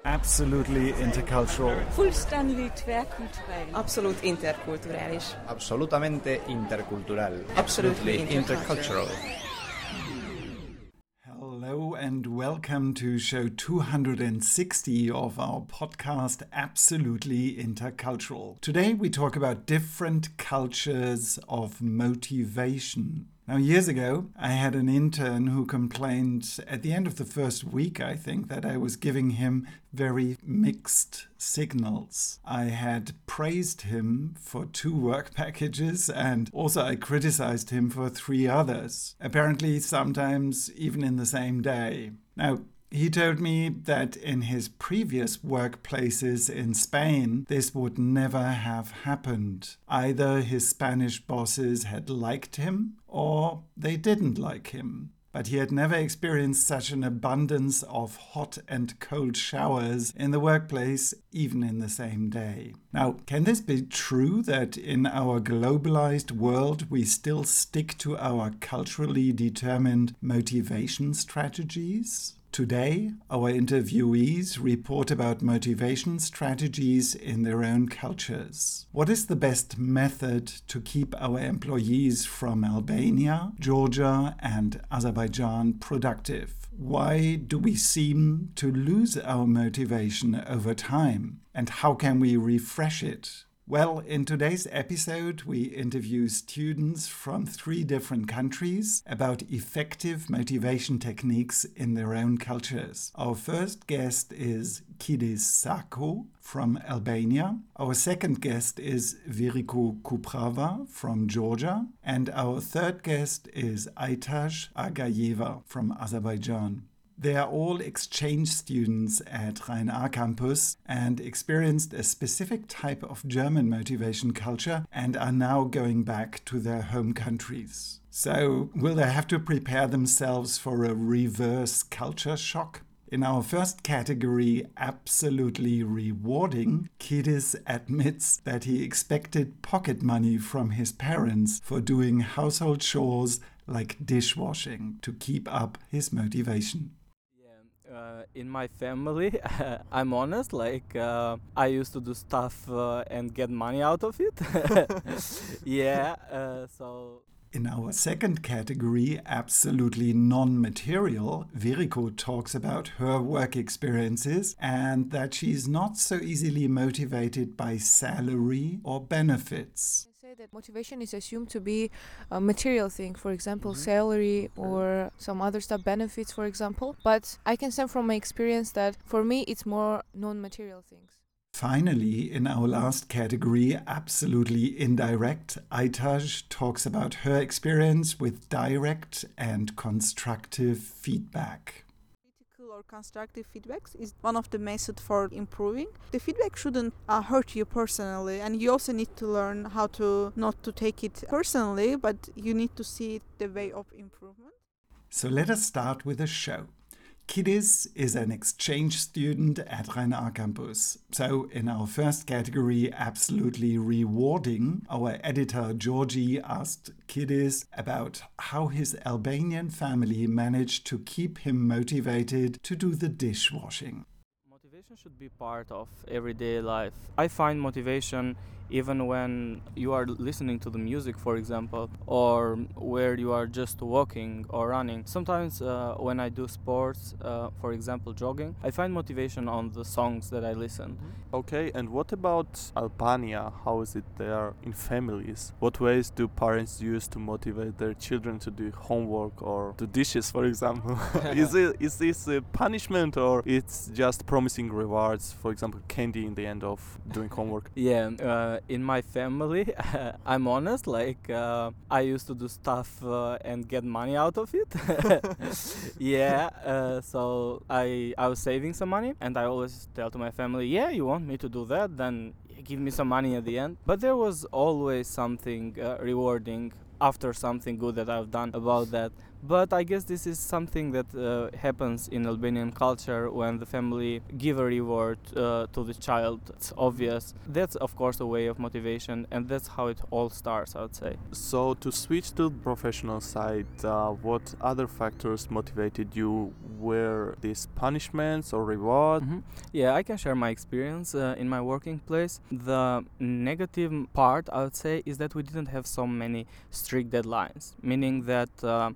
Absolutely intercultural. Fullständigt tvärkulturell. Absolut interkulturális. Absolutamente intercultural. Absolutely intercultural. Hello and welcome to show 260 of our podcast Absolutely Intercultural. Today we talk about different cultures of motivation. Now, years ago, I had an intern who complained at the end of the first week, I think, that I was giving him very mixed signals. I had praised him for 2 work packages and also I criticized him for 3 others, apparently sometimes even in the same day. Now, he told me that in his previous workplaces in Spain, this would never have happened. Either his Spanish bosses had liked him or they didn't like him. But he had never experienced such an abundance of hot and cold showers in the workplace, even in the same day. Now, can this be true that in our globalized world we still stick to our culturally determined motivation strategies? Today, our interviewees report about motivation strategies in their own cultures. What is the best method to keep our employees from Albania, Georgia, and Azerbaijan productive? Why do we seem to lose our motivation over time? And how can we refresh it? Well, in today's episode, we interview students from 3 different countries about effective motivation techniques in their own cultures. Our first guest is Kidis Sako from Albania. Our second guest is Viriko Kuprava from Georgia. And our third guest is Aytash Agayeva from Azerbaijan. They are all exchange students at Rhein-A campus and experienced a specific type of German motivation culture and are now going back to their home countries. So, will they have to prepare themselves for a reverse culture shock? In our first category, absolutely rewarding, Kidis admits that he expected pocket money from his parents for doing household chores like dishwashing to keep up his motivation. In my family, I'm honest, I used to do stuff and get money out of it. In our second category, absolutely non-material, Viriko talks about her work experiences and that she's not so easily motivated by salary or benefits. That motivation is assumed to be a material thing, for example, salary or some other stuff, benefits, for example. But I can say from my experience that for me it's more non-material things. Finally, in our last category, absolutely indirect, Aytash talks about her experience with direct and constructive feedback. Or constructive feedbacks is one of the methods for improving. The feedback shouldn't hurt you personally, and you also need to learn how to not to take it personally, but you need to see it the way of improvement. So let us start with a show. Kidis is an exchange student at Rhein-A campus. So in our first category, absolutely rewarding, our editor Georgie asked Kidis about how his Albanian family managed to keep him motivated to do the dishwashing. Motivation should be part of everyday life. I find motivation even when you are listening to the music, for example, or where you are just walking or running. Sometimes when I do sports, for example jogging, I find motivation on the songs that I listen. Okay, and what about Albania? How is it there in families? What ways do parents use to motivate their children to do homework or do dishes, for example? Is this a punishment or it's just promising rewards, for example candy in the end of doing homework? In my family, I'm honest, I used to do stuff and get money out of it. So I was saving some money and I always tell to my family, you want me to do that, then give me some money at the end. But there was always something rewarding after something good that I've done about that. But I guess this is something that happens in Albanian culture when the family give a reward to the child. It's obvious. That's of course a way of motivation, and that's how it all starts, I would say. So to switch to the professional side, what other factors motivated you? Were these punishments or reward? Yeah, I can share my experience in my working place. The negative part, I would say, is that we didn't have so many strict deadlines, meaning that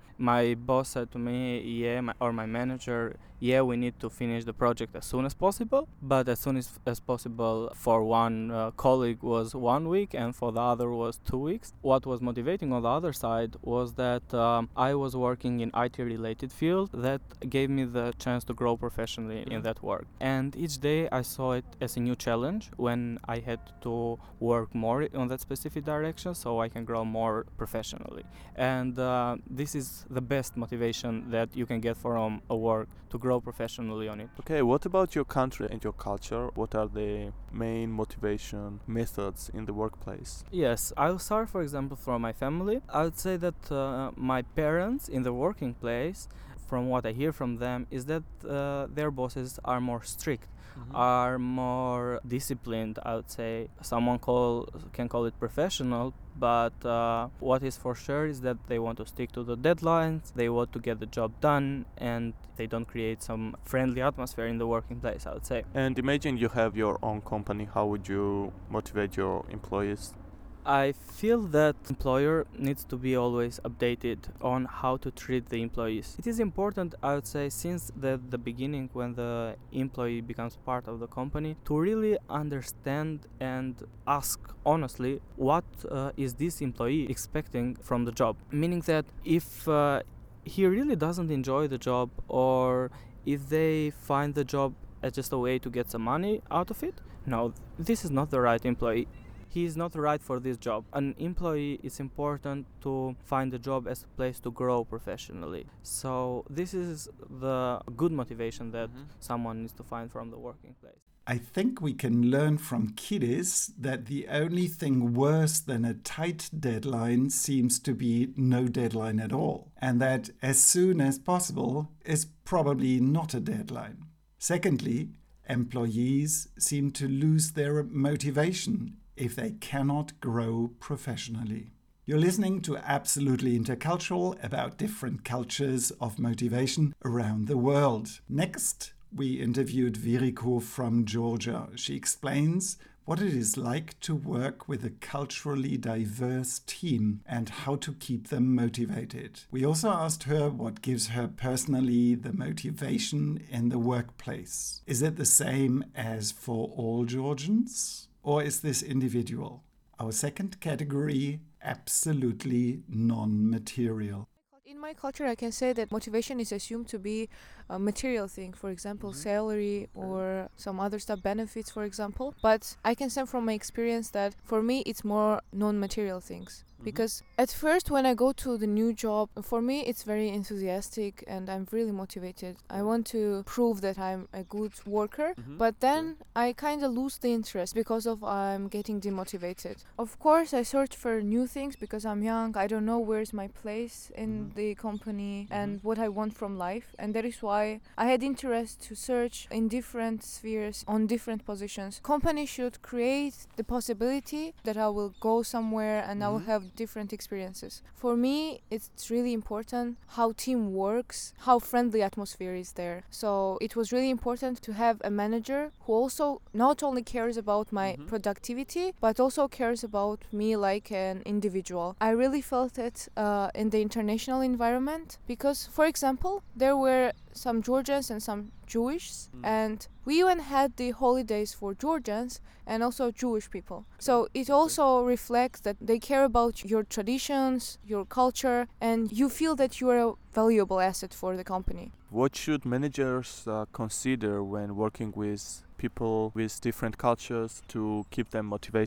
my boss said to me, my manager, we need to finish the project as soon as possible, but as soon as possible for one colleague was 1 week and for the other was 2 weeks. What was motivating on the other side was that I was working in IT related field that gave me the chance to grow professionally in that work, and each day I saw it as a new challenge when I had to work more on that specific direction so I can grow more professionally. And this is the best motivation that you can get from a work, to grow professionally on it. Okay, what about your country and your culture? What are the main motivation methods in the workplace? Yes, I'll start, for example, from my family. I would say that my parents in the working place, from what I hear from them, is that their bosses are more strict, are more disciplined, I would say. Someone can call it professional, but what is for sure is that they want to stick to the deadlines, they want to get the job done, and they don't create some friendly atmosphere in the working place, I would say. And imagine you have your own company. How would you motivate your employees? I feel that employer needs to be always updated on how to treat the employees. It is important, I would say, since the beginning when the employee becomes part of the company, to really understand and ask honestly what is this employee expecting from the job. Meaning that if he really doesn't enjoy the job, or if they find the job as just a way to get some money out of it, no, this is not the right employee. He is not right for this job. An employee, it's important to find a job as a place to grow professionally. So this is the good motivation that someone needs to find from the working place. I think we can learn from Kiris that the only thing worse than a tight deadline seems to be no deadline at all, and that as soon as possible is probably not a deadline. Secondly, employees seem to lose their motivation if they cannot grow professionally. You're listening to Absolutely Intercultural, about different cultures of motivation around the world. Next, we interviewed Viriko from Georgia. She explains what it is like to work with a culturally diverse team and how to keep them motivated. We also asked her what gives her personally the motivation in the workplace. Is it the same as for all Georgians? Or is this individual? Our second category, absolutely non-material. In my culture, I can say that motivation is assumed to be a material thing, for example, salary or some other stuff, benefits, for example. But I can say from my experience that for me, it's more non-material things. Because at first, when I go to the new job, for me, it's very enthusiastic and I'm really motivated. I want to prove that I'm a good worker, but then I kind of lose the interest because of I'm getting demotivated. Of course, I search for new things because I'm young. I don't know where's my place in the company and what I want from life. And that is why I had interest to search in different spheres on different positions. Company should create the possibility that I will go somewhere and I will have different experiences. For me, it's really important how team works, how friendly atmosphere is there. So it was really important to have a manager who also not only cares about my productivity, but also cares about me like an individual. I really felt it in the international environment because, for example, there were some Georgians and some Jewish, and we even had the holidays for Georgians and also Jewish people. So it also reflects that they care about your traditions, your culture, and you feel that you are a valuable asset for the company. What should managers consider when working with people with different cultures to keep them motivated?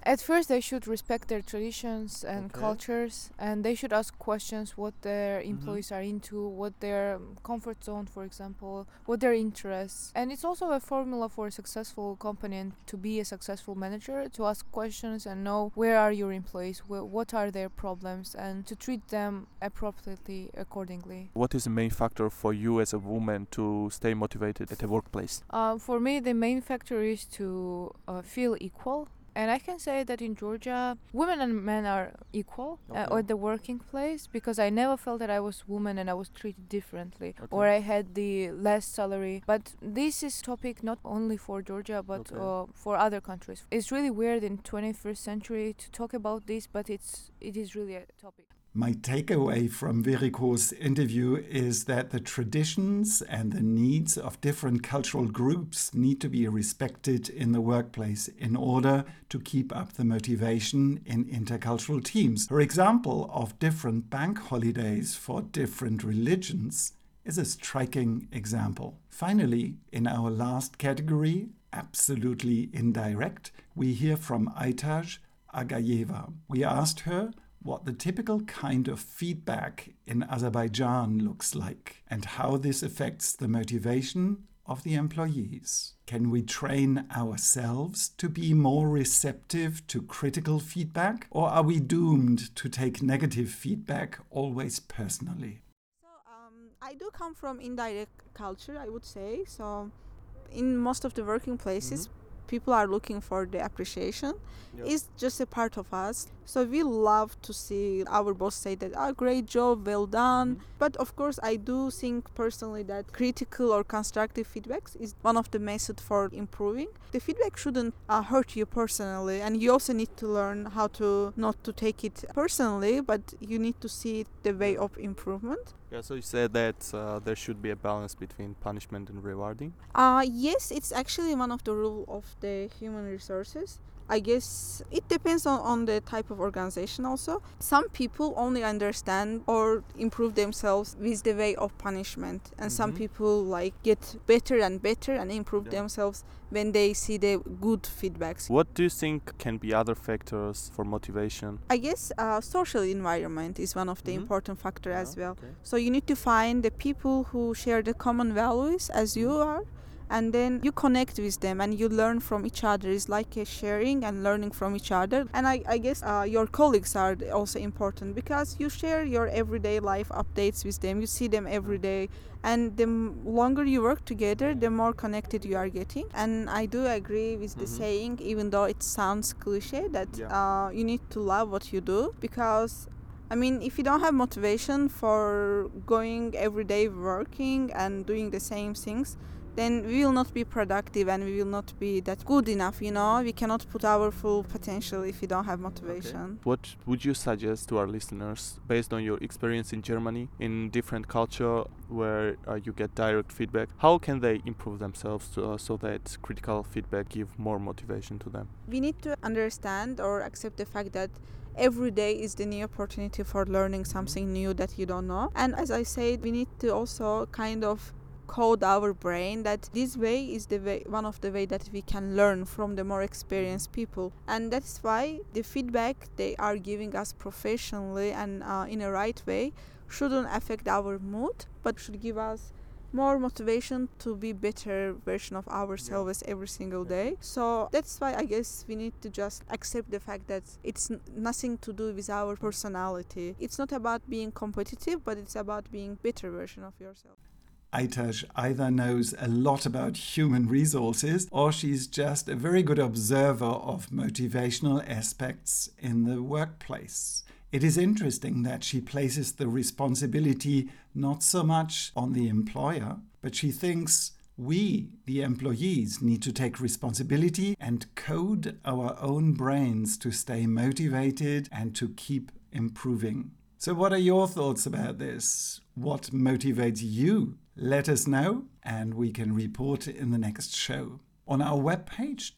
At first, they should respect their traditions and Okay. cultures, and they should ask questions what their employees are into, what their comfort zone, for example, what their interests. And it's also a formula for a successful company and to be a successful manager, to ask questions and know where are your employees, what are their problems, and to treat them appropriately accordingly. What is the main factor for you as a woman to stay motivated at a workplace? For me, the main factor is to feel equal. And I can say that in Georgia, women and men are equal at the working place, because I never felt that I was woman and I was treated differently or I had the less salary. But this is topic not only for Georgia but for other countries. It's really weird in 21st century to talk about this, but it is really a topic. My takeaway from Veriko's interview is that the traditions and the needs of different cultural groups need to be respected in the workplace in order to keep up the motivation in intercultural teams. Her example of different bank holidays for different religions is a striking example. Finally, in our last category, absolutely indirect, we hear from Aytaj Agayeva. We asked her what the typical kind of feedback in Azerbaijan looks like and how this affects the motivation of the employees. Can we train ourselves to be more receptive to critical feedback, or are we doomed to take negative feedback always personally? So I do come from indirect culture, I would say. So in most of the working places, people are looking for the appreciation. It's just a part of us. So we love to see our boss say that, great job, well done. But of course, I do think personally that critical or constructive feedbacks is one of the methods for improving. The feedback shouldn't hurt you personally, and you also need to learn how to not to take it personally, but you need to see it the way of improvement. Yeah, so you said that there should be a balance between punishment and rewarding. Yes, it's actually one of the rules of the human resources. I guess it depends on the type of organization also. Some people only understand or improve themselves with the way of punishment. And some people get better and better and improve themselves when they see the good feedbacks. What do you think can be other factors for motivation? I guess social environment is one of the important factors as well. So you need to find the people who share the common values as you are. And then you connect with them and you learn from each other. It's like a sharing and learning from each other. And I guess your colleagues are also important, because you share your everyday life updates with them. You see them every day. And the longer you work together, the more connected you are getting. And I do agree with the saying, even though it sounds cliche, that you need to love what you do. Because if you don't have motivation for going every day working and doing the same things, then we will not be productive and we will not be that good enough, We cannot put our full potential if we don't have motivation. What would you suggest to our listeners, based on your experience in Germany, in different culture where you get direct feedback? How can they improve themselves so that critical feedback give more motivation to them? We need to understand or accept the fact that every day is the new opportunity for learning something new that you don't know. And as I said, we need to also kind of code our brain that this way is one of the way that we can learn from the more experienced people. And that's why the feedback they are giving us professionally and in a right way shouldn't affect our mood, but should give us more motivation to be better version of ourselves every single day. So that's why I guess we need to just accept the fact that it's nothing to do with our personality. It's not about being competitive, but it's about being better version of yourself. Aytaj either knows a lot about human resources, or she's just a very good observer of motivational aspects in the workplace. It is interesting that she places the responsibility not so much on the employer, but she thinks we, the employees, need to take responsibility and code our own brains to stay motivated and to keep improving. So what are your thoughts about this? What motivates you? Let us know and we can report in the next show. On our webpage,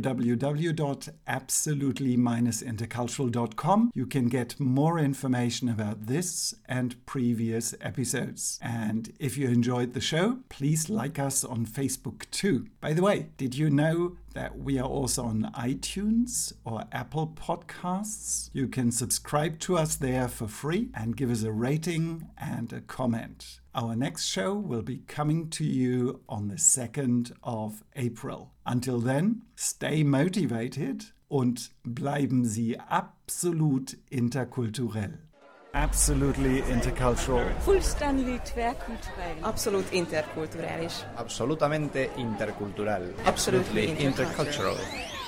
www.absolutely-intercultural.com, you can get more information about this and previous episodes. And if you enjoyed the show, please like us on Facebook too. By the way, did you know that we are also on iTunes or Apple Podcasts. You can subscribe to us there for free and give us a rating and a comment. Our next show will be coming to you on the 2nd of April. Until then, stay motivated und bleiben Sie absolut interkulturell. Absolutely intercultural. Full Stanley tverkulturell. Abszolút interkulturális. Absolutamente intercultural. Absolutely intercultural.